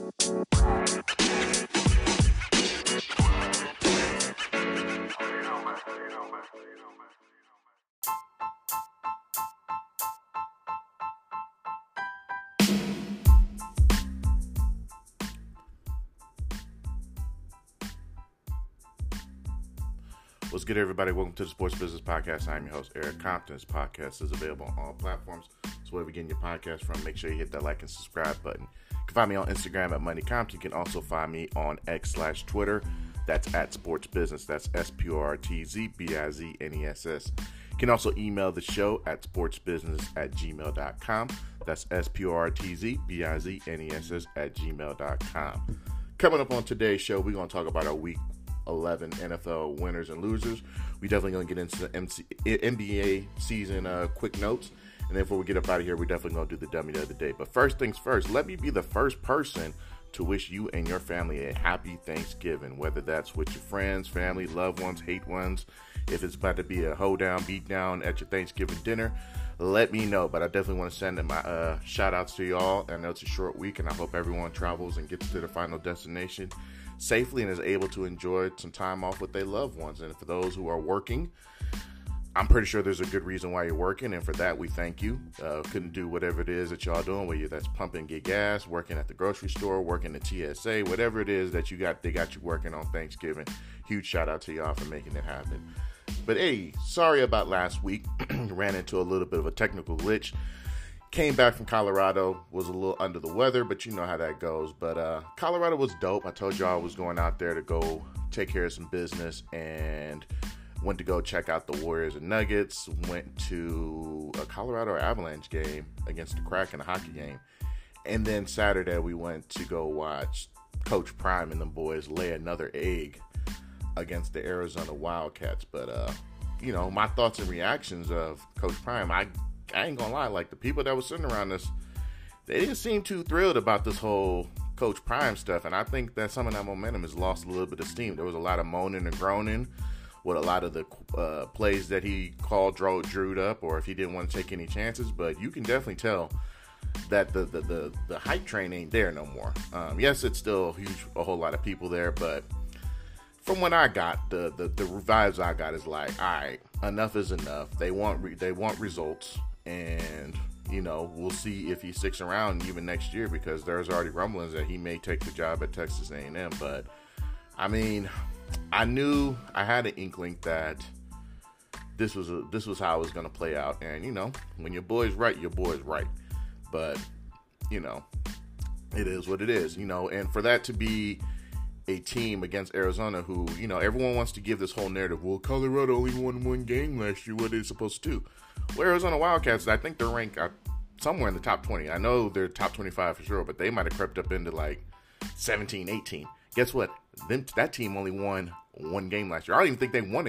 What's good, everybody? Welcome to the Sports Business Podcast. I'm your host, Eric Compton. This podcast is available on all platforms. So wherever you're getting your podcast from, make sure you hit that like and subscribe button. You can find me on Instagram at Money Compton. You can also find me on X/Twitter. That's at Sports Business. That's SPORTZBIZNESS. You can also email the show at sportsbusiness@gmail.com. That's SPORTZBIZNESS@gmail.com. Coming up on today's show, we're going to talk about our Week 11 NFL winners and losers. We definitely going to get into the NBA season quick notes. And then before we get up out of here, we're definitely going to do the dummy of the day. But first things first, let me be the first person to wish you and your family a happy Thanksgiving, whether that's with your friends, family, loved ones, hate ones. If it's about to be a hoedown, beat down at your Thanksgiving dinner, let me know. But I definitely want to send my shout outs to y'all. I know it's a short week, and I hope everyone travels and gets to their final destination safely and is able to enjoy some time off with their loved ones. And for those who are working, I'm pretty sure there's a good reason why you're working, and for that we thank you. Couldn't do whatever it is that y'all doing, whether that's pumping, get gas, working at the grocery store, working at TSA, whatever it is that they got you working on Thanksgiving. Huge shout out to y'all for making it happen. But hey, sorry about last week. Ran into a little bit of a technical glitch. Came back from Colorado, was a little under the weather, but you know how that goes. But Colorado was dope. I told y'all I was going out there to go take care of some business and went to go check out the Warriors and Nuggets. Went to a Colorado Avalanche game against the Kraken, a hockey game. And then Saturday we went to go watch Coach Prime and the boys lay another egg against the Arizona Wildcats. But, you know, my thoughts and reactions of Coach Prime, I ain't gonna lie, like the people that were sitting around us, they didn't seem too thrilled about this whole Coach Prime stuff. And I think that some of that momentum has lost a little bit of steam. There was a lot of moaning and groaning with a lot of the plays that he called drewed up, or if he didn't want to take any chances. But you can definitely tell that the hype train ain't there no more. Yes, it's still a whole lot of people there, but from what I got, the vibes I got is like, all right, enough is enough. They want results, and you know, we'll see if he sticks around even next year, because there's already rumblings that he may take the job at Texas A&M. But I mean, I had an inkling that this was how it was going to play out. And you know, when your boy's right, your boy's right. But you know, it is what it is. You know, and for that to be a team against Arizona, who, you know, everyone wants to give this whole narrative, well, Colorado only won one game last year, what are they supposed to do? Well, Arizona Wildcats, I think they're ranked somewhere in the top 20. I know they're top 25 for sure, but they might have crept up into like 17, 18. Guess what? That team only won one game last year. I don't even think they won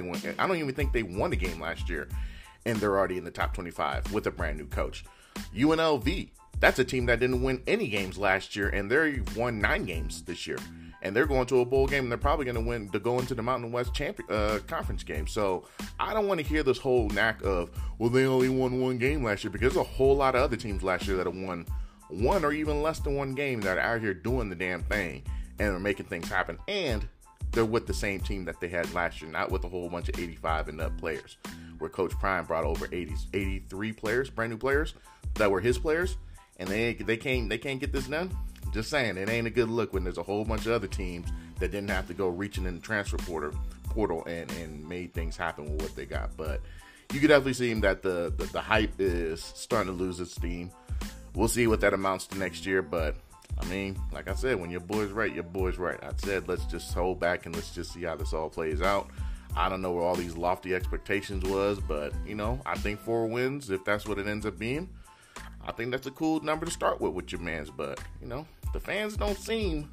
a game last year, and they're already in the top 25 with a brand new coach. UNLV, that's a team that didn't win any games last year, and they won 9 games this year. And they're going to a bowl game, and they're probably going to go into the Mountain West conference game. So I don't want to hear this whole knack of, well, they only won one game last year, because there's a whole lot of other teams last year that have won one or even less than one game that are out here doing the damn thing and are making things happen. And they're with the same team that they had last year, not with a whole bunch of 85 and up players, where Coach Prime brought over 83 players, brand new players that were his players, and they can't get this done. Just saying, it ain't a good look when there's a whole bunch of other teams that didn't have to go reaching in the transfer portal and made things happen with what they got. But you could definitely see that the hype is starting to lose its steam. We'll see what that amounts to next year. But, I mean, like I said, when your boy's right, your boy's right. I said, let's just hold back and let's just see how this all plays out. I don't know where all these lofty expectations was, but, you know, I think 4 wins, if that's what it ends up being, I think that's a cool number to start with your mans. But, you know, the fans don't seem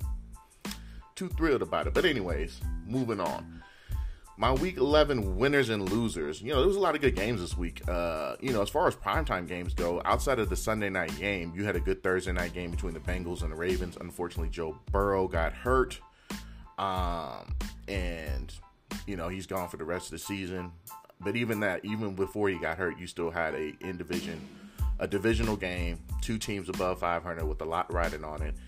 too thrilled about it. But anyways, moving on. My Week 11 winners and losers. You know, there was a lot of good games this week. You know, as far as primetime games go, outside of the Sunday night game, you had a good Thursday night game between the Bengals and the Ravens. Unfortunately, Joe Burrow got hurt. And, you know, he's gone for the rest of the season. But even before he got hurt, you still had a divisional game, 2 teams above 500 with a lot riding on it.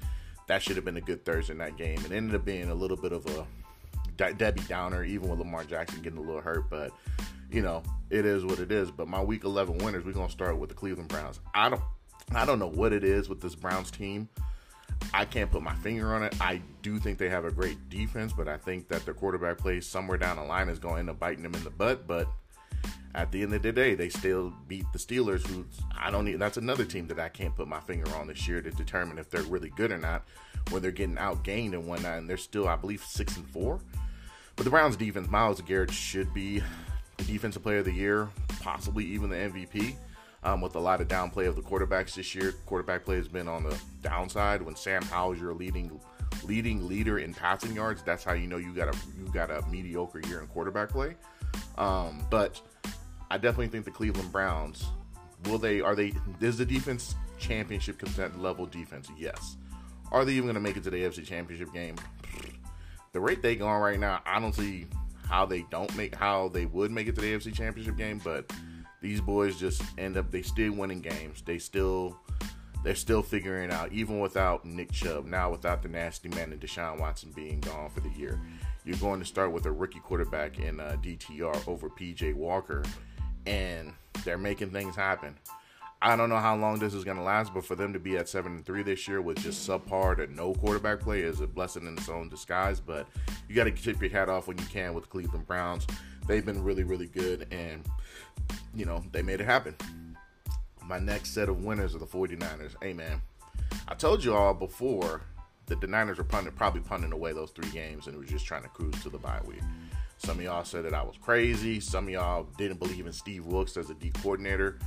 that should have been a good Thursday night game. It ended up being a little bit of a Debbie Downer, even with Lamar Jackson getting a little hurt. But, it is what it is. But my Week 11 winners, we're going to start with the Cleveland Browns. I don't know what it is with this Browns team. I can't put my finger on it. I do think they have a great defense, but I think that their quarterback play somewhere down the line is going to end up biting them in the butt. But at the end of the day, they still beat the Steelers, that's another team that I can't put my finger on this year to determine if they're really good or not, when they're getting outgained and whatnot, and they're still, I believe, 6-4. But the Browns defense, Myles Garrett should be the defensive player of the year, possibly even the MVP. With a lot of downplay of the quarterbacks this year. Quarterback play has been on the downside. When Sam Howell's your leading leader in passing yards, that's how you know you got a mediocre year in quarterback play. But I definitely think the Cleveland Browns, is the defense championship content level defense? Yes. Are they even going to make it to the AFC Championship game? The rate they go on right now, I don't see how they would make it to the AFC Championship game, but these boys just they still winning games. They're still figuring it out, even without Nick Chubb, now without the nasty man and Deshaun Watson being gone for the year. You're going to start with a rookie quarterback in DTR over PJ Walker, and they're making things happen. I don't know how long this is going to last, but for them to be at 7-3 this year with just subpar to no quarterback play is a blessing in its own disguise. But you got to tip your hat off when you can with the Cleveland Browns. They've been really, really good, and they made it happen. My next set of winners are the 49ers. Hey, man, I told you all before that the Niners were probably punting away those 3 games and were just trying to cruise to the bye week. Some of y'all said that I was crazy. Some of y'all didn't believe in Steve Wilkes as a D coordinator.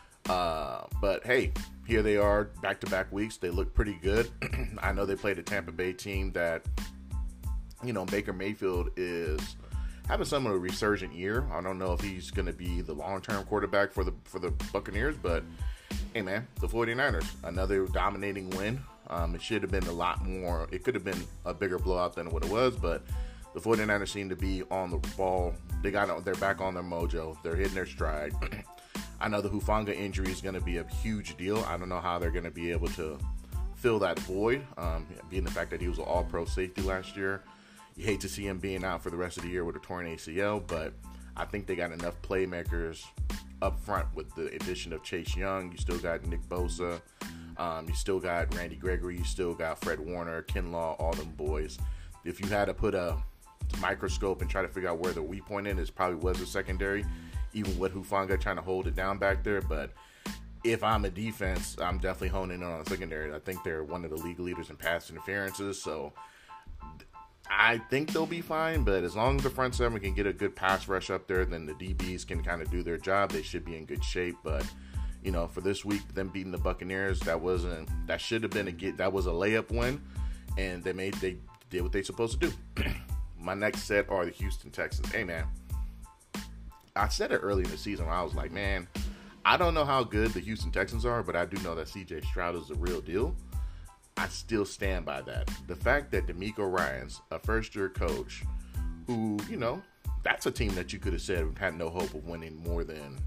But hey, here they are, back-to-back weeks. They look pretty good. I know they played a Tampa Bay team that, Baker Mayfield is having some of a resurgent year. I don't know if he's going to be the long-term quarterback for the Buccaneers, but hey, man, the 49ers, another dominating win. It should have been a lot more. It could have been a bigger blowout than what it was, but the 49ers seem to be on the ball. They're back on their mojo. They're hitting their stride. I know the Hufanga injury is going to be a huge deal. I don't know how they're going to be able to fill that void, being the fact that he was an all-pro safety last year. You hate to see him being out for the rest of the year with a torn ACL, but I think they got enough playmakers up front with the addition of Chase Young. You still got Nick Bosa. You still got Randy Gregory. You still got Fred Warner, Kinlaw, all them boys. If you had to put a microscope and try to figure out where the weak point is, probably was the secondary, even with Hufanga trying to hold it down back there. But if I'm a defense, I'm definitely honing in on the secondary. I think they're one of the league leaders in pass interferences, so I think they'll be fine. But as long as the front seven can get a good pass rush up there, then the DBs can kind of do their job. They should be in good shape. But for this week, them beating the Buccaneers, that was a layup win, and they did what they're supposed to do. My next set are the Houston Texans. Hey, man, I said it early in the season where I was like, man, I don't know how good the Houston Texans are, but I do know that C.J. Stroud is the real deal. I still stand by that. The fact that DeMeco Ryans, a first-year coach, who, that's a team that you could have said had no hope of winning more than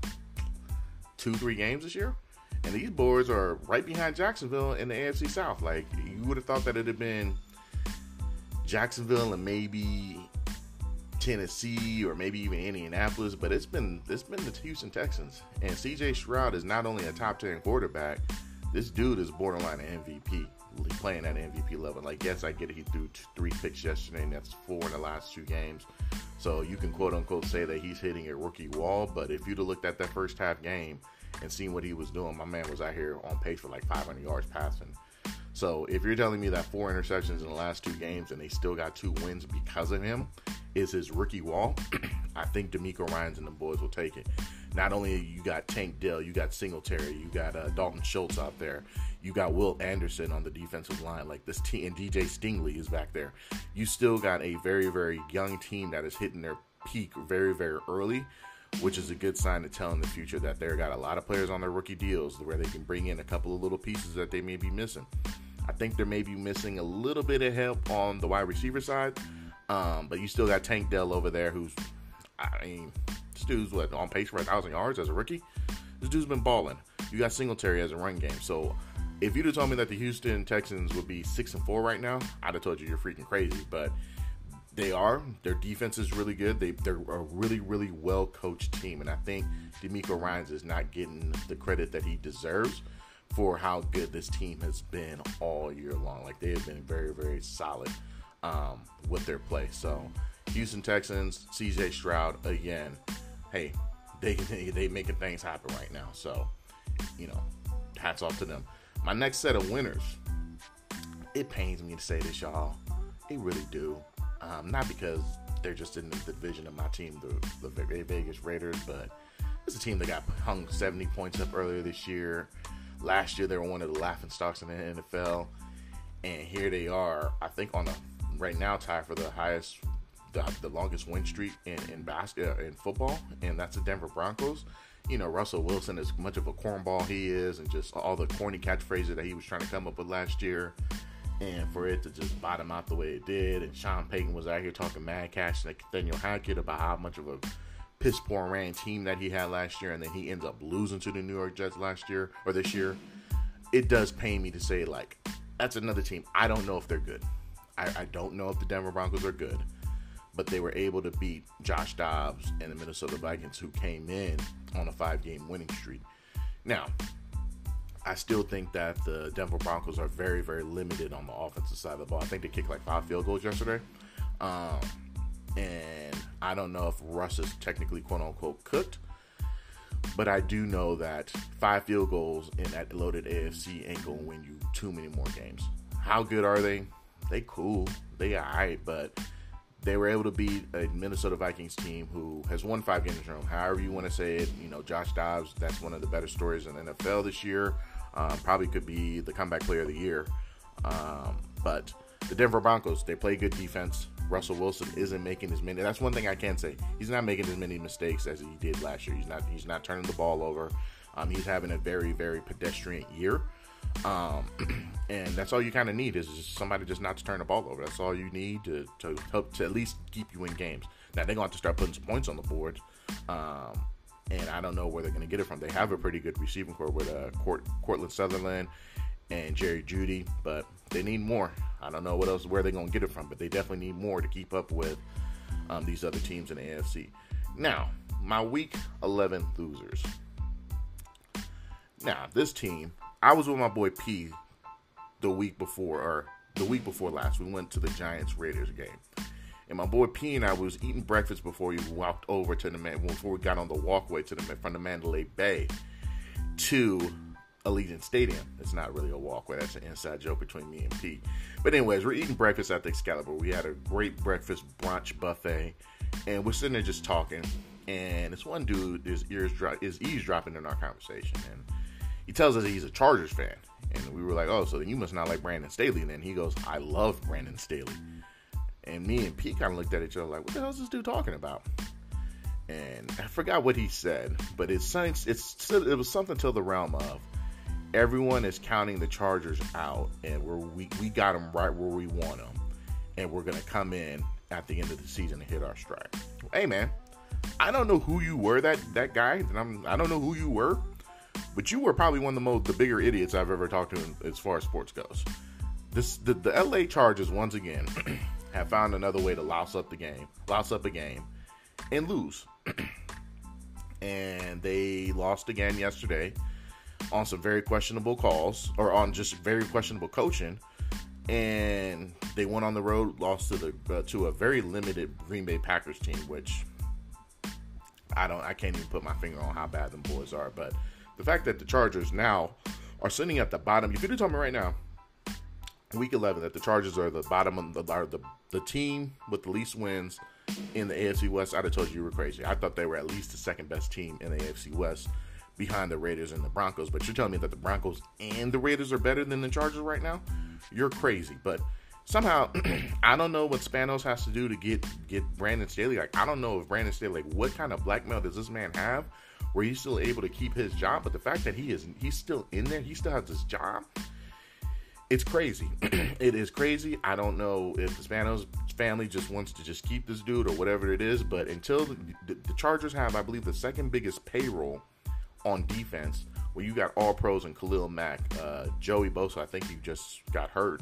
2-3 games this year. And these boys are right behind Jacksonville in the AFC South. Like, you would have thought that it had been Jacksonville and maybe Tennessee or maybe even Indianapolis, but it's been the Houston Texans. And C.J. Stroud is not only a top 10 quarterback, this dude is borderline an MVP, playing at an MVP level. Like, yes, I get it. He threw 3 picks yesterday, and that's 4 in the last 2 games. So you can quote unquote say that he's hitting a rookie wall. But if you'd have looked at that first half game and seen what he was doing, my man was out here on pace for like 500 yards passing. So if you're telling me that 4 interceptions in the last 2 games and they still got 2 wins because of him is his rookie wall, I think DeMeco Ryans and the boys will take it. Not only you got Tank Dell, you got Singletary, you got Dalton Schultz out there, you got Will Anderson on the defensive line, like this team, and DJ Stingley is back there. You still got a very, very young team that is hitting their peak very, very early, which is a good sign to tell in the future that they've got a lot of players on their rookie deals where they can bring in a couple of little pieces that they may be missing. I think they may be missing a little bit of help on the wide receiver side, but you still got Tank Dell over there who's, this dude's on pace for 1,000 yards as a rookie. This dude's been balling. You got Singletary as a run game. So If you'd have told me that the Houston Texans would be 6-4 right now, I'd have told you you're freaking crazy. But they are. Their defense is really good. They're a really, really well-coached team. And I think DeMeco Ryans is not getting the credit that he deserves for how good this team has been all year long. Like, they have been very, very solid with their play. So, Houston Texans, CJ Stroud, again, hey, they making things happen right now. So, hats off to them. My next set of winners, it pains me to say this, y'all. It really do. Not because they're just in the division of my team, the Vegas Raiders, but it's a team that got hung 70 points up earlier this year. Last year, they were one of the laughingstocks in the NFL. And here they are, I think, on a right now tie for the highest, the longest win streak in football, and that's the Denver Broncos. Russell Wilson, as much of a cornball he is, and just all the corny catchphrases that he was trying to come up with last year, and for it to just bottom out the way it did, and Sean Payton was out here talking mad cash to Nathaniel Hackett about how much of a piss poor ran team that he had last year, and then he ends up losing to the New York Jets this year. It does pain me to say, like, that's another team. I don't know if they're good. I don't know if the Denver Broncos are good, but they were able to beat Josh Dobbs and the Minnesota Vikings, who came in on a 5-game winning streak. Now, I still think that the Denver Broncos are very, very limited on the offensive side of the ball. I think they kicked like 5 field goals yesterday. And I don't know if Russ is technically quote-unquote cooked, but I do know that 5 field goals in that loaded AFC ain't going to win you too many more games. How good are they? They cool. They all right, but they were able to beat a Minnesota Vikings team who has won 5 games in a row. However you want to say it, Josh Dobbs, that's one of the better stories in the NFL this year. Probably could be the comeback player of the year. But the Denver Broncos, they play good defense. Russell Wilson isn't making as many. That's one thing I can say. He's not making as many mistakes as he did last year. He's not turning the ball over. He's having a very, very pedestrian year. And that's all you kind of need is just somebody just not to turn the ball over. That's all you need to help to at least keep you in games. Now, they're going to have to start putting some points on the board. And I don't know where they're going to get it from. They have a pretty good receiving core with Cortland Sutherland and Jerry Jeudy, but they need more. I don't know where they're going to get it from, but they definitely need more to keep up with these other teams in the AFC. Now, my Week 11 losers. Now, this team, I was with my boy P the week before last. We went to the Giants-Raiders game. And my boy P and I was eating breakfast before we walked over before we got on the walkway from the Mandalay Bay to Allegiant Stadium. It's not really a walkway. That's an inside joke between me and P. But anyways, we're eating breakfast at the Excalibur. We had a great breakfast brunch buffet, and we're sitting there just talking. And this one dude is eavesdropping in our conversation, and he tells us he's a Chargers fan. And we were like, oh, so then you must not like Brandon Staley. And then he goes, I love Brandon Staley. And me and Pete kind of looked at each other like, what the hell is this dude talking about? And I forgot what he said, but it was something to the realm of everyone is counting the Chargers out, and we got them right where we want them, and we're going to come in at the end of the season and hit our stride. Hey, man, I don't know who you were, that guy. I don't know who you were, but you were probably one of the bigger idiots I've ever talked to as far as sports goes. The LA Chargers, once again, have found another way to louse up a game, and lose. And they lost again yesterday on some very questionable calls, or on just very questionable coaching. And they went on the road, lost to a very limited Green Bay Packers team, which I can't even put my finger on how bad them boys are. But the fact that the Chargers now are sitting at the bottom, if you tell me right now, Week 11, that the Chargers are the bottom of the team with the least wins in the AFC West, I'd have told you were crazy. I thought they were at least the second best team in the AFC West behind the Raiders and the Broncos. But you're telling me that the Broncos and the Raiders are better than the Chargers right now? You're crazy. But somehow, I don't know what Spanos has to do to get Brandon Staley. Like, I don't know if Brandon Staley, like, what kind of blackmail does this man have where he's still able to keep his job? But the fact that he's still in there, he still has his job, it's crazy. It is crazy. I don't know if the Spanos family just wants to just keep this dude or whatever it is, but until the Chargers have, I believe, the second biggest payroll on defense when you got all pros and Khalil Mack, Joey Bosa, I think he just got hurt,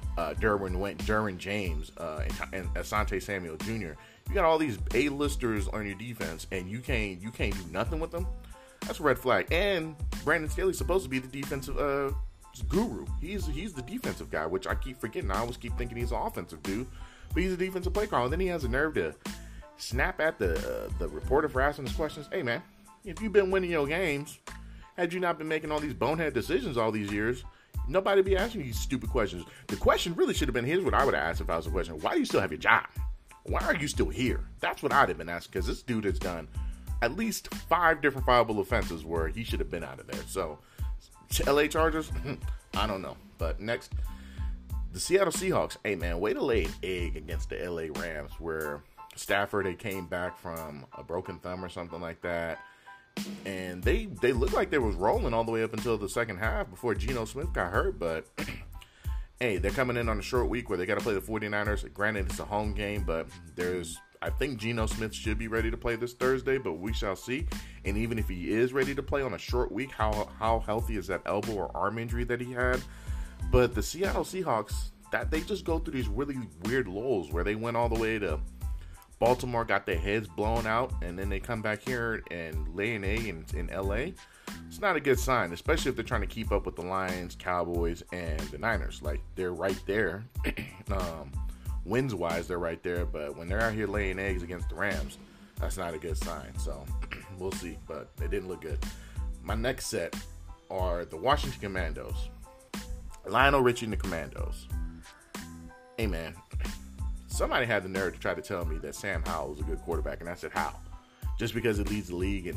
Derwin James, and Asante Samuel Jr. You got all these A-listers on your defense, and you can't do nothing with them. That's a red flag. And Brandon Staley's supposed to be the defensive guru. He's the defensive guy, which I keep forgetting. I always keep thinking he's an offensive dude, but he's a defensive play caller. And then he has the nerve to snap at the reporter for asking us questions. Hey, man, if you've been winning your games, had you not been making all these bonehead decisions all these years, nobody would be asking you these stupid questions. The question really should have been, here's what I would have asked if I was a question. Why do you still have your job? Why are you still here? That's what I'd have been asking, because this dude has done at least 5 different fileable offenses where he should have been out of there. So, LA Chargers, I don't know. But next, the Seattle Seahawks. Hey, man, way to lay an egg against the LA Rams, where Stafford, they came back from a broken thumb or something like that. And they looked like they was rolling all the way up until the second half before Geno Smith got hurt. But, hey, they're coming in on a short week where they got to play the 49ers. Granted, it's a home game, but I think Geno Smith should be ready to play this Thursday, but we shall see. And even if he is ready to play on a short week, how healthy is that elbow or arm injury that he had? But the Seattle Seahawks, that they just go through these really weird lulls where they went all the way to Baltimore, got their heads blown out, and then they come back here and lay an egg in LA. It's not a good sign, especially if they're trying to keep up with the Lions, Cowboys, and the Niners. Like, they're right there. Wins-wise, they're right there, but when they're out here laying eggs against the Rams, that's not a good sign. So, we'll see, but it didn't look good. My next set are the Washington Commandos. Lionel Richie and the Commandos. Hey, man, somebody had the nerve to try to tell me that Sam Howell is a good quarterback, and I said, how? Just because it leads the league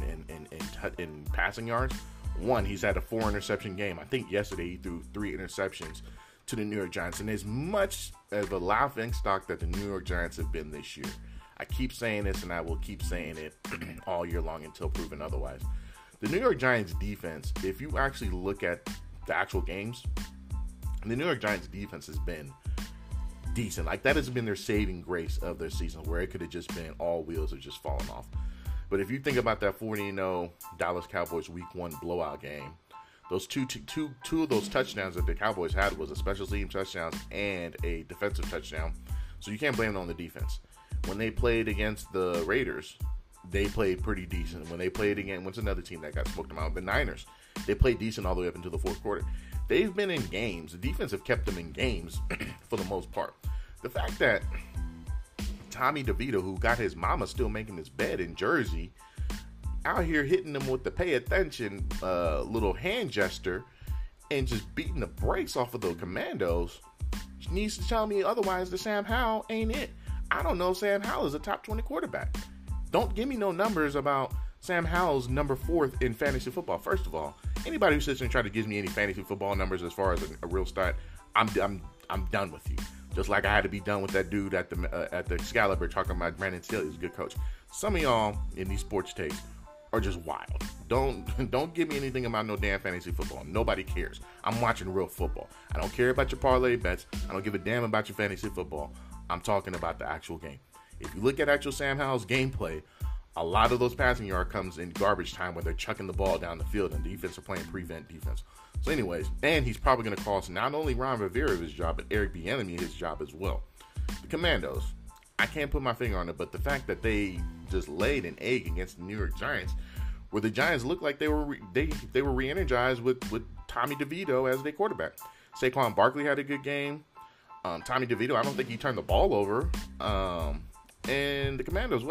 in passing yards? One, he's had a 4-interception game. I think yesterday he threw 3 interceptions to the New York Giants. And as much as the laughing stock that the New York Giants have been this year, I keep saying this and I will keep saying it all year long until proven otherwise. The New York Giants defense, if you actually look at the actual games, the New York Giants defense has been decent. Like, that has been their saving grace of their season, where it could have just been all wheels have just fallen off. But if you think about that 40-0 Dallas Cowboys Week 1 blowout game, those two of those touchdowns that the Cowboys had was a special team touchdown and a defensive touchdown. So you can't blame it on the defense. When they played against the Raiders, they played pretty decent. When they played against what's another team that got smoked them out? The Niners. They played decent all the way up until the fourth quarter. They've been in games. The defense have kept them in games for the most part. The fact that Tommy DeVito, who got his mama still making his bed in Jersey, out here hitting them with the pay attention little hand gesture and just beating the brakes off of the Commandos, needs to tell me otherwise that Sam Howell ain't it. I don't know Sam Howell is a top 20 quarterback. Don't give me no numbers about Sam Howell's number 4th in fantasy football. First of all, anybody who sits and tries to give me any fantasy football numbers as far as a real stat, I'm done with you. Just like I had to be done with that dude at the Excalibur talking about Brandon Staley is a good coach. Some of y'all in these sports takes are just wild. Don't give me anything about no damn fantasy football. Nobody cares. I'm watching real football. I don't care about your parlay bets. I don't give a damn about your fantasy football. I'm talking about the actual game. If you look at actual Sam Howell's gameplay, a lot of those passing yard comes in garbage time where they're chucking the ball down the field and defense are playing prevent defense. So anyways, and he's probably going to cost not only Ron Rivera his job, but Eric Bieniemy his job as well. The Commandos, I can't put my finger on it, but the fact that they just laid an egg against the New York Giants, where the Giants looked like they were re-energized with Tommy DeVito as their quarterback. Saquon Barkley had a good game. Tommy DeVito, I don't think he turned the ball over. And the Commandos,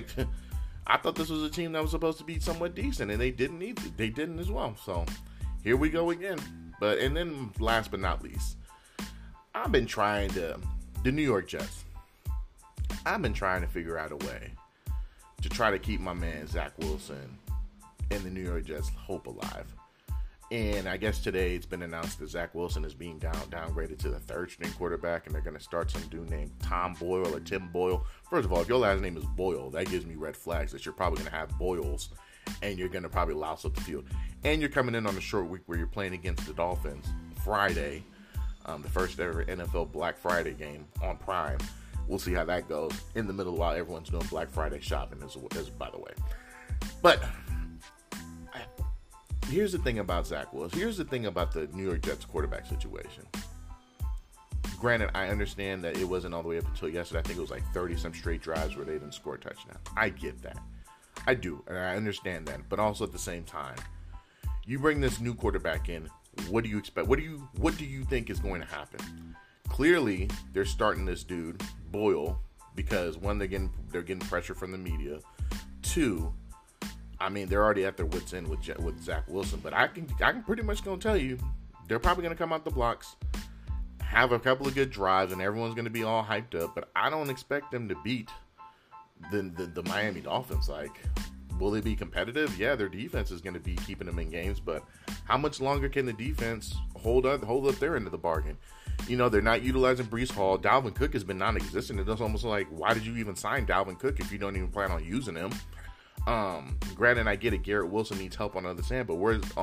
I thought this was a team that was supposed to be somewhat decent, and they didn't as well. So here we go again. And then last but not least, the New York Jets. I've been trying to figure out a way to try to keep my man Zach Wilson and the New York Jets hope alive. And I guess today it's been announced that Zach Wilson is being downgraded to the 3rd-string quarterback, and they're going to start some dude named Tom Boyle or Tim Boyle. First of all, if your last name is Boyle, that gives me red flags that you're probably going to have Boyles, and you're going to probably louse up the field. And you're coming in on a short week where you're playing against the Dolphins Friday, the first ever NFL Black Friday game on Prime. We'll see how that goes in the middle while everyone's doing Black Friday shopping, as by the way. But here's the thing about Zach Wilson. Here's the thing about the New York Jets quarterback situation. Granted, I understand that it wasn't all the way up until yesterday. I think it was like 30-some straight drives where they didn't score a touchdown. I get that. I do, and I understand that. But also at the same time, you bring this new quarterback in, what do you expect? What do you think is going to happen? Clearly, they're starting this dude, Boyle, because one, they're getting pressure from the media. Two, I mean, they're already at their wits' end with Zach Wilson. But I can pretty much gonna tell you, they're probably gonna come out the blocks, have a couple of good drives, and everyone's gonna be all hyped up. But I don't expect them to beat the Miami Dolphins. Like, will they be competitive? Yeah, their defense is gonna be keeping them in games, but how much longer can the defense hold up their end of the bargain? You know, they're not utilizing Breece Hall. Dalvin Cook has been non-existent. It's almost like, why did you even sign Dalvin Cook if you don't even plan on using him? Granted, I get it. Garrett Wilson needs help on the other side, but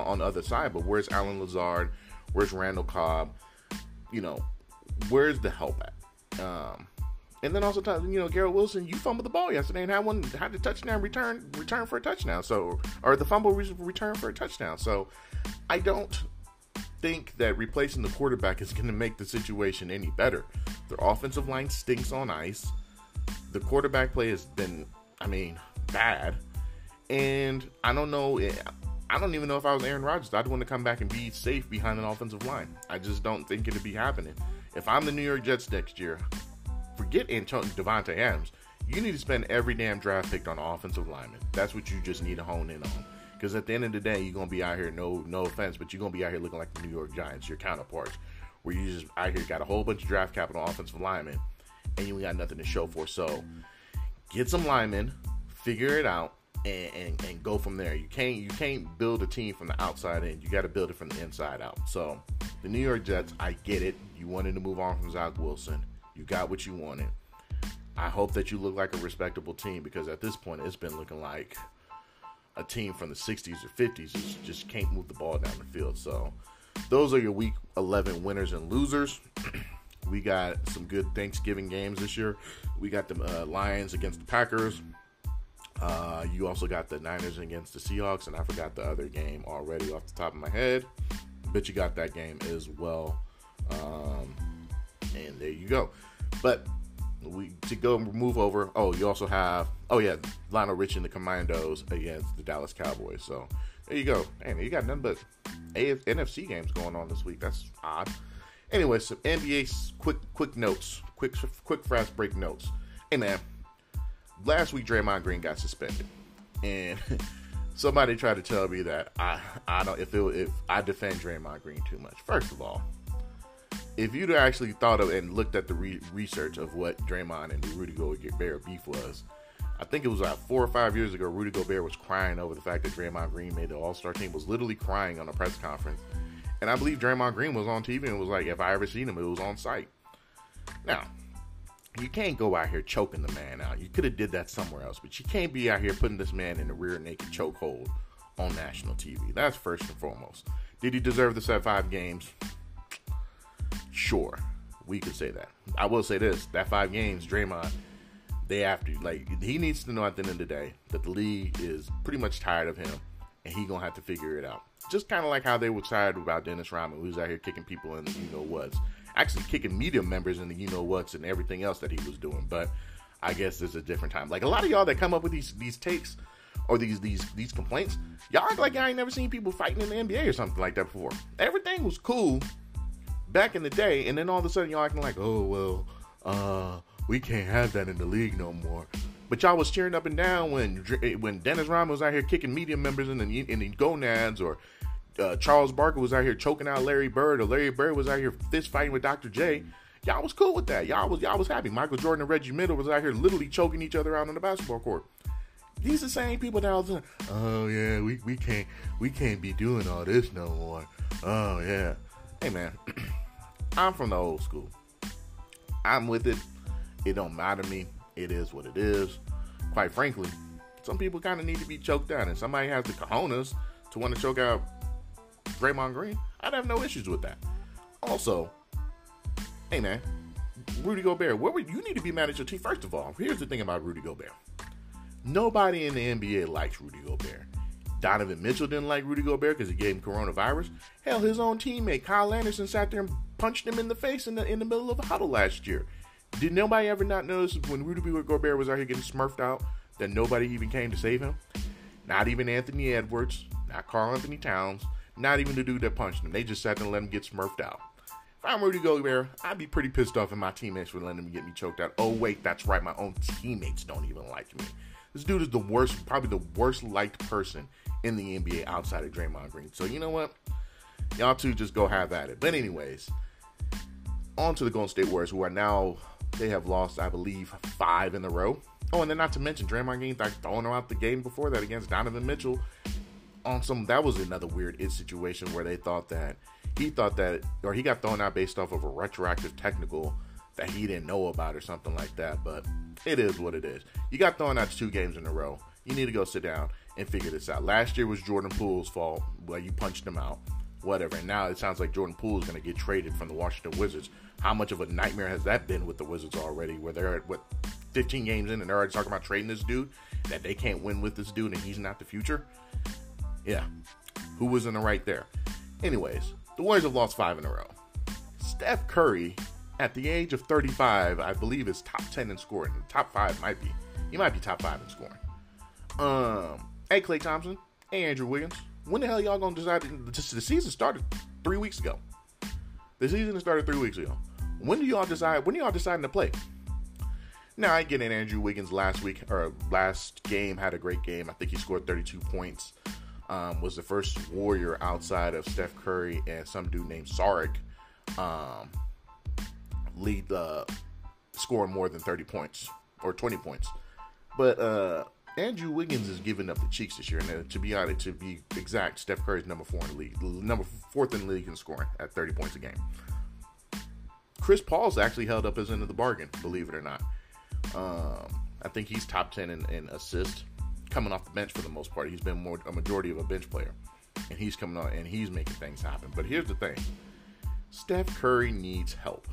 where's Alan Lazard? Where's Randall Cobb? You know, where's the help at? And then also, you know, Garrett Wilson, you fumbled the ball yesterday and had the touchdown return for a touchdown. So, or the fumble return for a touchdown. So, I don't think that replacing the quarterback is going to make the situation any better. Their offensive line stinks on ice. The quarterback play has been, bad. And I don't know. I don't even know if I was Aaron Rodgers, I'd want to come back and be safe behind an offensive line. I just don't think it'd be happening. If I'm the New York Jets next year, forget Devontae Adams. You need to spend every damn draft pick on offensive linemen. That's what you just need to hone in on. Because at the end of the day, you're going to be out here, no offense, but you're going to be out here looking like the New York Giants, your counterparts, where you just out here got a whole bunch of draft capital offensive linemen, and you got nothing to show for. So get some linemen, figure it out, and go from there. You can't build a team from the outside in. You got to build it from the inside out. So the New York Jets, I get it. You wanted to move on from Zach Wilson. You got what you wanted. I hope that you look like a respectable team, because at this point, it's been looking like a team from the 60s or 50s just can't move the ball down the field. So those are your Week 11 winners and losers. We got some good Thanksgiving games this year. We got the Lions against the Packers. You also got the Niners against the Seahawks, and I forgot the other game already off the top of my head. But you got that game as well. And there you go. But move over. Oh, you also have, Lionel Richie and the Commandos against the Dallas Cowboys. So there you go. Man, you got nothing but NFC games going on this week. That's odd. Anyway, some NBA quick notes. Quick fast break notes. Hey, man. Last week, Draymond Green got suspended. And somebody tried to tell me that I don't, if I defend Draymond Green too much. First of all, if you'd actually thought of and looked at the research of what Draymond and the Rudy Gobert beef was, I think it was about 4 or 5 years ago, Rudy Gobert was crying over the fact that Draymond Green made the All-Star team, was literally crying on a press conference. And I believe Draymond Green was on TV and was like, if I ever seen him, it was on site. Now, you can't go out here choking the man out. You could have did that somewhere else, but you can't be out here putting this man in a rear naked chokehold on national TV. That's first and foremost. Did he deserve the set 5 games? Sure, we could say that. I will say this, that 5 games, Draymond, he needs to know at the end of the day that the league is pretty much tired of him, and he gonna have to figure it out. Just kind of like how they were tired about Dennis Rodman, who's out here kicking people in the you-know-whats. Actually kicking media members in the you-know-whats and everything else that he was doing. But I guess it's a different time. Like, a lot of y'all that come up with these takes or these complaints, y'all act like y'all ain't never seen people fighting in the NBA or something like that before. Everything was cool back in the day, and then all of a sudden y'all acting like, oh, well, we can't have that in the league no more. But y'all was cheering up and down when Dennis Rodman was out here kicking media members in the gonads, or Charles Barkley was out here choking out Larry Bird, or Larry Bird was out here fist fighting with Dr. J. Y'all was cool with that. Y'all was happy. Michael Jordan and Reggie Miller was out here literally choking each other out on the basketball court. These are the same people that was like, oh yeah, we can't be doing all this no more. Oh yeah. Hey man, I'm from the old school. I'm with it. It don't matter to me. It is what it is. Quite frankly, some people kind of need to be choked out, and somebody has the cojones to want to choke out Draymond Green. I'd have no issues with that. Also, hey man, Rudy Gobert, you need to be mad at your team. First of all, here's the thing about Rudy Gobert. Nobody in the NBA likes Rudy Gobert. Donovan Mitchell didn't like Rudy Gobert because he gave him coronavirus. Hell, his own teammate Kyle Anderson sat there and punched him in the face in the middle of a huddle last year. Did nobody ever not notice when Rudy Gobert was out here getting smurfed out that nobody even came to save him? Not even Anthony Edwards, not Karl Anthony Towns, not even the dude that punched him. They just sat there and let him get smurfed out. If I'm Rudy Gobert, I'd be pretty pissed off at my teammates for letting him get me choked out. Oh, wait, that's right. My own teammates don't even like me. This dude is the worst, probably the worst liked person in the NBA outside of Draymond Green. So you know what? Y'all two just go have at it. But anyways, on to the Golden State Warriors, who are now, they have lost, I believe, 5 in a row. Oh, and then not to mention Draymond Green throwing him out the game before that against Donovan Mitchell. That was another weird situation where he got thrown out based off of a retroactive technical that he didn't know about or something like that. But it is what it is. You got thrown out 2 games in a row. You need to go sit down and figure this out. Last year was Jordan Poole's fault. Well, you punched him out. Whatever. And now it sounds like Jordan Poole is going to get traded from the Washington Wizards. How much of a nightmare has that been with the Wizards already, where they're at, 15 games in and they're already talking about trading this dude, that they can't win with this dude and he's not the future? Yeah. Who was in the right there? Anyways, the Warriors have lost 5 in a row. Steph Curry, at the age of 35, I believe is top 10 in scoring. Top 5 might be. He might be top 5 in scoring. Hey, Klay Thompson. Hey, Andrew Wiggins. When the hell y'all gonna decide? The season started 3 weeks ago. The season started 3 weeks ago. When are y'all deciding to play? Now, I get in Andrew Wiggins last game, had a great game. I think he scored 32 points. Was the first Warrior outside of Steph Curry and some dude named Saric lead scoring more than 30 points or 20 points. But Andrew Wiggins is giving up the cheeks this year. And to be exact, Steph Curry is number 4 in the league, number 4th in the league in scoring at 30 points a game. Chris Paul's actually held up his end of the bargain, believe it or not. I think he's top 10 in assists, coming off the bench for the most part. He's been a majority of a bench player, and he's coming on and he's making things happen. But here's the thing: Steph Curry needs help.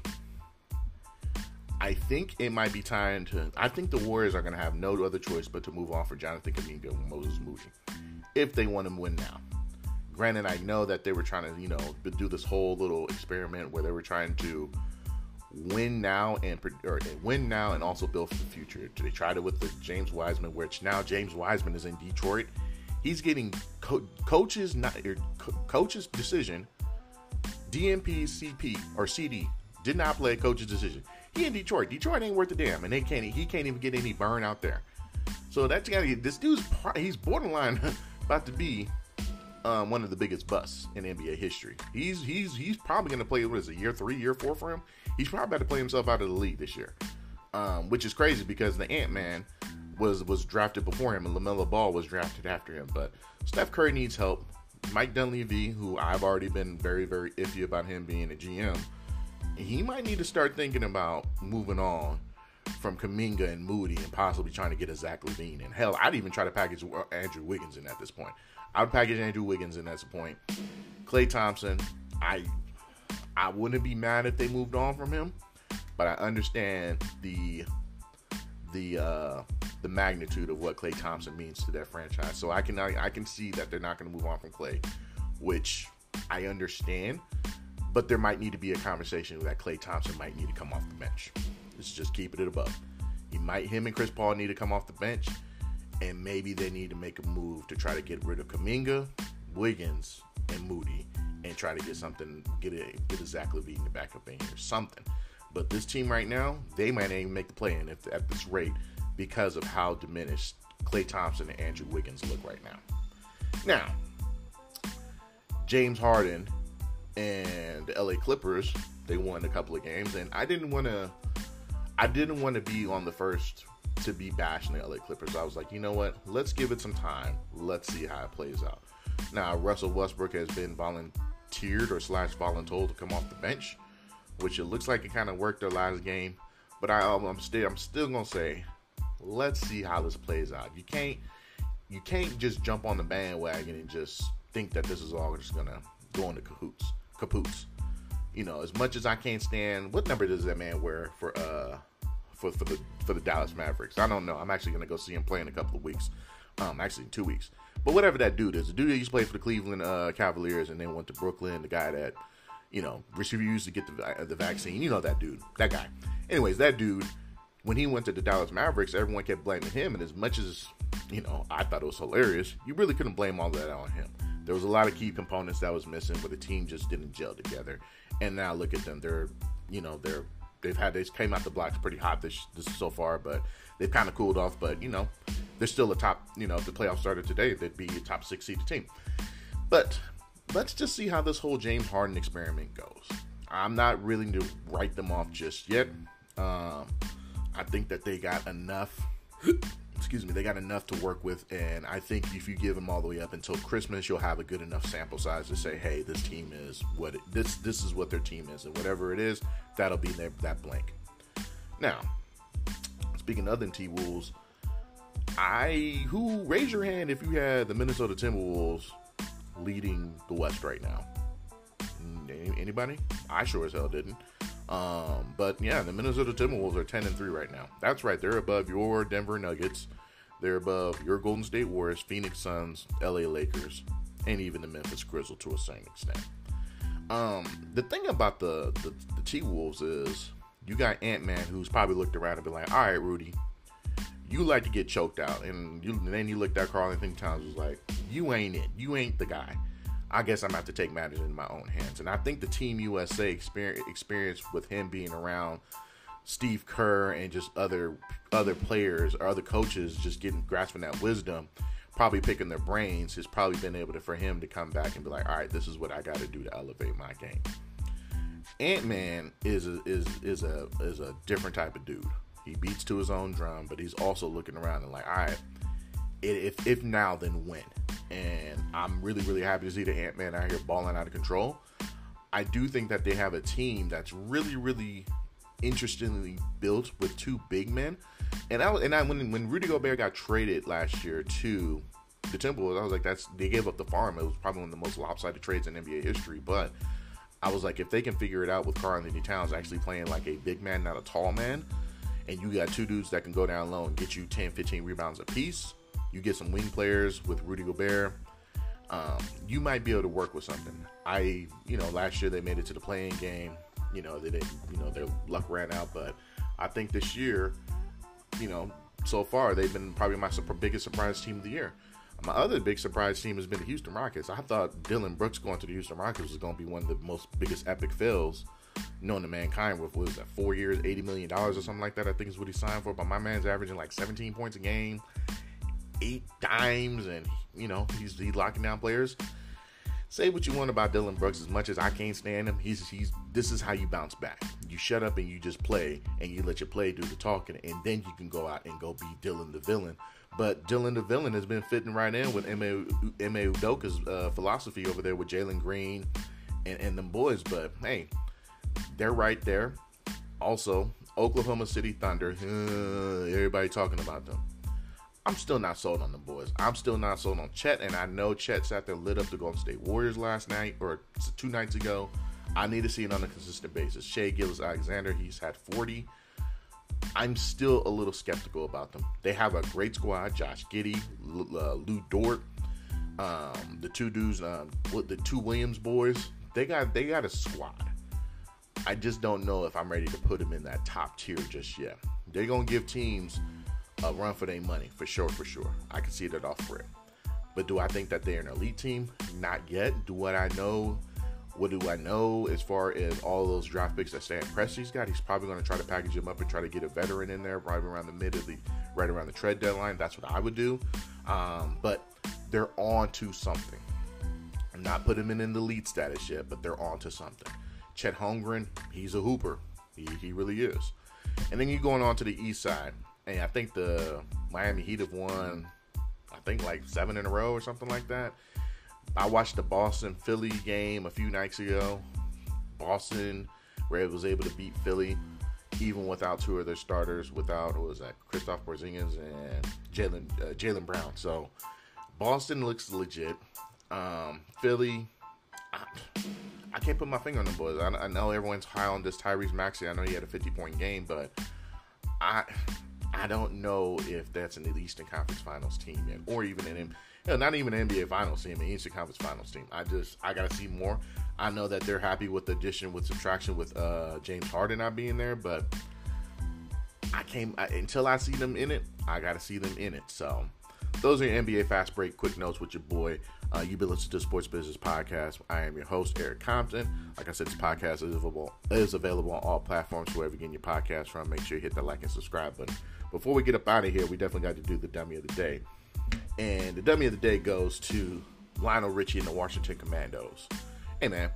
I think it might be time to. I think the Warriors are going to have no other choice but to move on for Jonathan Kuminga and Moses Moody if they want to win now. Granted, I know that they were trying to, do this whole little experiment where they were trying to win now and also build for the future. They tried it with the James Wiseman, which now James Wiseman is in Detroit. He's getting coach's decision. DNP, CP or CD did not play coach's decision. He in Detroit. Detroit ain't worth a damn, and he can't even get any burn out there. So this dude's he's borderline about to be one of the biggest busts in NBA history. He's probably going to play, what is it, year 3, year 4 for him? He's probably about to play himself out of the league this year, which is crazy because the Ant-Man was drafted before him and LaMelo Ball was drafted after him. But Steph Curry needs help. Mike Dunleavy, who I've already been very, very iffy about him being a GM, he might need to start thinking about moving on from Kuminga and Moody and possibly trying to get a Zach LaVine. And hell, I'd even try to package Andrew Wiggins in at this point. I would package Andrew Wiggins in at this point. Klay Thompson, I wouldn't be mad if they moved on from him, but I understand the magnitude of what Klay Thompson means to that franchise. So I can see that they're not going to move on from Klay, which I understand, but there might need to be a conversation that Klay Thompson might need to come off the bench. Let's just keep it above. Him and Chris Paul need to come off the bench, and maybe they need to make a move to try to get rid of Kuminga, Wiggins, and Moody, and try to get a Zach LaVine to back up in here, something. But this team right now, they might not even make the play-in at this rate because of how diminished Klay Thompson and Andrew Wiggins look right now. Now, James Harden and the LA Clippers, they won a couple of games, and I didn't want to be on the first to be bashing the LA Clippers. I was like, you know what? Let's give it some time. Let's see how it plays out. Now, Russell Westbrook has been volunteered or voluntold to come off the bench, which it looks like it kind of worked their last game. But I'm still gonna say, let's see how this plays out. You can't just jump on the bandwagon and just think that this is all just gonna go into capoose. As much as I can't stand, what number does that man wear for the Dallas Mavericks? I don't know. I'm actually gonna go see him play in a couple of weeks. Actually, in 2 weeks. But whatever that dude is, the dude that used to play for the Cleveland Cavaliers and then went to Brooklyn, the guy that, refused to get the vaccine. You know that dude, that guy. Anyways, that dude, when he went to the Dallas Mavericks, everyone kept blaming him. And as much as, I thought it was hilarious, you really couldn't blame all of that on him. There was a lot of key components that was missing, but the team just didn't gel together. And now look at them. They came out the blocks pretty hot this so far, but they've kind of cooled off. But, they're still a top, if the playoffs started today, they'd be a top 6 seeded team. But let's just see how this whole James Harden experiment goes. I'm not willing to write them off just yet. I think that they got enough. They got enough to work with, and I think if you give them all the way up until Christmas, you'll have a good enough sample size to say, hey, this team is what this is what their team is, and whatever it is, that'll be that blank. Now, speaking of them T-Wolves, raise your hand if you had the Minnesota Timberwolves leading the West right now? Anybody? I sure as hell didn't. But yeah, the Minnesota Timberwolves are 10-3 right now. That's right. They're above your Denver Nuggets. They're above your Golden State Warriors, Phoenix Suns, LA Lakers, and even the Memphis Grizzlies to a certain extent. The thing about the T-Wolves is you got Ant-Man, who's probably looked around and been like, all right, Rudy, you like to get choked out. And then you looked at Karl-Anthony Towns was like, you ain't it. You ain't the guy. I guess I'm going to have to take matters in my own hands. And I think the Team USA experience with him being around Steve Kerr and just other players or other coaches just grasping that wisdom, probably picking their brains, has probably been able for him to come back and be like, all right, this is what I got to do to elevate my game. Ant-Man is a different type of dude. He beats to his own drum, but he's also looking around and like, all right, if now, then when? And I'm really, really happy to see the Ant-Man out here balling out of control. I do think that they have a team that's really, really interestingly built with two big men. And when Rudy Gobert got traded last year to the Timberwolves, I was like, they gave up the farm. It was probably one of the most lopsided trades in NBA history. But I was like, if they can figure it out with Karl-Anthony Towns actually playing like a big man, not a tall man, and you got two dudes that can go down low and get you 10, 15 rebounds apiece, you get some wing players with Rudy Gobert, you might be able to work with something. Last year they made it to the play-in game. They didn't, their luck ran out, but I think this year, so far they've been probably my biggest surprise team of the year. My other big surprise team has been the Houston Rockets. I thought Dylan Brooks going to the Houston Rockets was going to be one of the most biggest epic fails known to mankind. With, what was that, 4 years, $80 million or something like that, I think is what he signed for. But my man's averaging like 17 points a game, 8 dimes, and he's locking down players. Say what you want about Dylan Brooks, as much as I can't stand him, this is how you bounce back. You shut up and you just play, and you let your play do the talking, and then you can go out and go be Dylan the villain. But Dylan the villain has been fitting right in with Ime Udoka's philosophy over there with Jalen Green and them boys. But hey, they're right there. Also, Oklahoma City Thunder, everybody talking about them. I'm still not sold on the boys. I'm still not sold on Chet, and I know Chet sat there lit up the Golden State Warriors last night, or 2 nights ago. I need to see it on a consistent basis. Shai Gilgeous-Alexander, he's had 40. I'm still a little skeptical about them. They have a great squad. Josh Giddey, Lou Dort, the two dudes, the two Williams boys. They got a squad. I just don't know if I'm ready to put them in that top tier just yet. They're going to give teams a run for their money, for sure. I can see that off rip. But do I think that they're an elite team? Not yet. What do I know as far as all those draft picks that Stan Presti's got? He's probably going to try to package them up and try to get a veteran in there right around right around the trade deadline. That's what I would do. But they're on to something. I'm not putting them in the elite status yet, but they're on to something. Chet Holmgren, he's a hooper. He really is. And then you're going on to the east side. And I think the Miami Heat have won, like 7 in a row or something like that. I watched the Boston-Philly game a few nights ago. Boston, where it was able to beat Philly, even without 2 of their starters, Kristaps Porzingis and Jaylen Brown. So Boston looks legit. Philly, I can't put my finger on them boys. I know everyone's high on this Tyrese Maxey. I know he had a 50-point game, but I I don't know if that's an Eastern Conference Finals team yet, or even not even an NBA Finals team, an Eastern Conference Finals team. I gotta see more. I know that they're happy with the addition, with subtraction, with James Harden not being there, but until I see them in it, I gotta see them in it. So those are your NBA Fast Break quick notes with your boy. You've been listening to the Sports Business Podcast. I am your host, Eric Compton. Like I said, this podcast is available on all platforms, wherever you get your podcast from. Make sure you hit the like and subscribe button. Before we get up out of here, we definitely got to do the dummy of the day. And the dummy of the day goes to Lionel Richie and the Washington Commandos. Hey, man,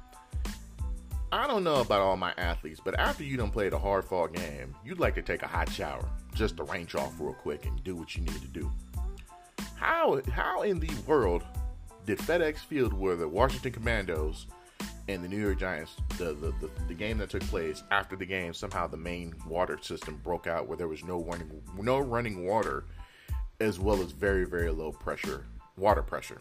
I don't know about all my athletes, but after you done played a hard-fought game, you'd like to take a hot shower just to range off real quick and do what you need to do. How in the world did FedEx Field, where the Washington Commandos and the New York Giants, the game that took place, after the game, somehow the main water system broke out where there was no running water, as well as very, very low water pressure.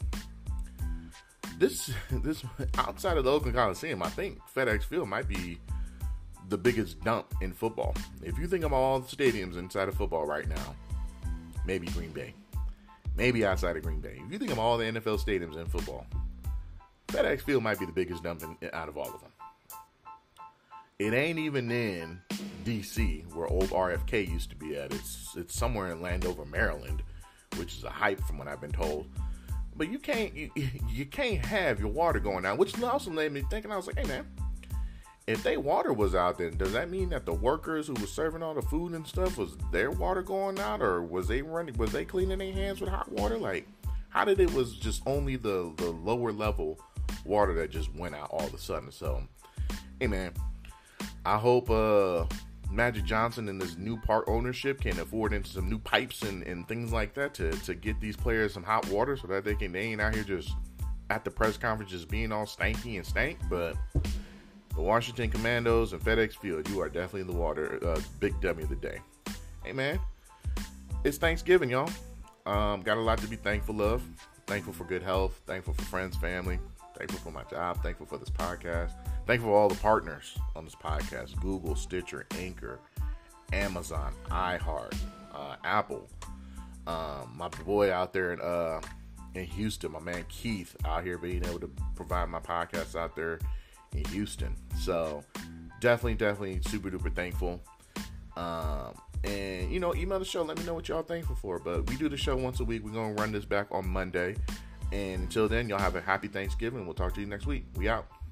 This outside of the Oakland Coliseum, I think FedEx Field might be the biggest dump in football. If you think of all the stadiums inside of football right now, maybe Green Bay. Maybe outside of Green Bay. If you think of all the NFL stadiums in football, FedEx Field might be the biggest dump out of all of them. It ain't even in D.C., where old RFK used to be at. It's somewhere in Landover, Maryland, which is a hype from what I've been told. But you can't have your water going out, which also made me think, and I was like, hey, man, if their water was out, then does that mean that the workers who were serving all the food and stuff, was their water going out, or was they cleaning their hands with hot water? Like, how did it was just only the lower level water that just went out all of a sudden? So, hey, man, I hope Magic Johnson and this new park ownership can afford into some new pipes and things like that to get these players some hot water so that they ain't out here just at the press conference just being all stanky and stank. But the Washington Commandos and FedEx Field, you are definitely in the water. Big dummy of the day. Hey, man, it's Thanksgiving, y'all. Got a lot to be thankful of. Thankful for good health. Thankful for friends, family. Thankful for my job. Thankful for this podcast. Thankful for all the partners on this podcast. Google, Stitcher, Anchor, Amazon, iHeart, Apple. My boy out there in Houston, my man Keith, out here being able to provide my podcast out there in Houston. So definitely super duper thankful. And email the show, let me know what y'all thankful for. But we do the show once a week. We're gonna run this back on Monday, and until then, y'all have a happy Thanksgiving. We'll talk to you next week. We out.